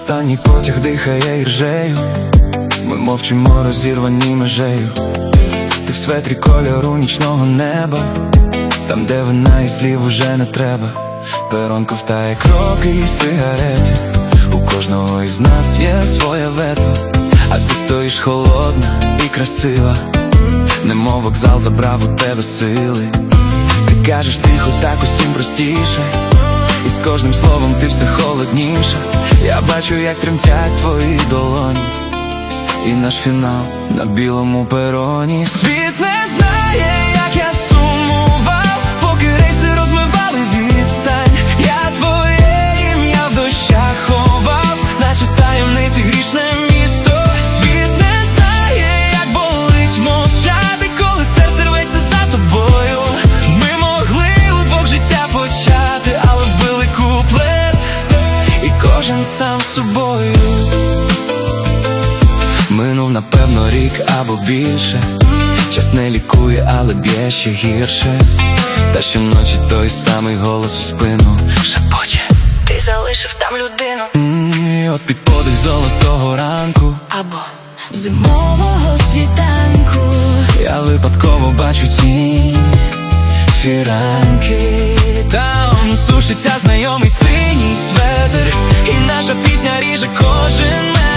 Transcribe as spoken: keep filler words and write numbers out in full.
Останній потяг дихає іржею, ми мовчимо розірвані межею. Ти в светрі кольору нічного неба, там де вина і слів уже не треба. Перон ковтає кроки і сигарети, у кожного із нас є своє вето. А ти стоїш холодна і красива, немов вокзал забрав у тебе сили. Ти кажеш тихо, так усім простіше, і з кожним словом ти все холодніше. Я бачу, як тремтять твої долоні, і наш фінал на білому пероні. Світ не знає, як я сумував, поки рейси розмивали відстань. Я твоє ім'я в дощах ховав, наче таємниці грішне місто. Світ не знає, як болить мовчати, коли серце рветься за тобою. Ми могли удвох життя почати, але вбили куплет, і кожен сам собою. Минув, напевно, рік або більше, час не лікує, але б'є ще гірше. Та щоночі той самий голос у спину шепоче: ти залишив там людину. mm, І от під подих золотого ранку або зимового світанку я випадково бачу тінь фіранки. Там сушиться знайомий синій светр, і наша пісня ріже кожен метр.